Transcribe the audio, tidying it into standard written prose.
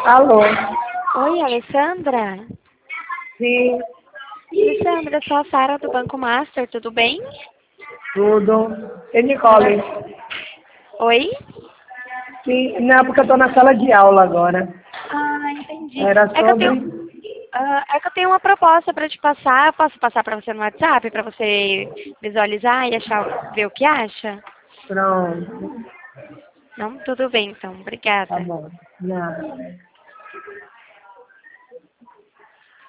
Alô? Oi, Alessandra? Sim, Alessandra, eu sou a Sara do Banco Master, tudo bem? tudo. E Meu Nicole? Oi? Sim, não, porque eu estou na sala de aula agora. Ah, entendi. Era É que eu tenho, sobre... é que eu tenho uma proposta para te passar. Eu posso passar para você no WhatsApp para você visualizar e achar, ver o que acha? Pronto, Não? Tudo bem, então. tá Obrigada. bom. Não.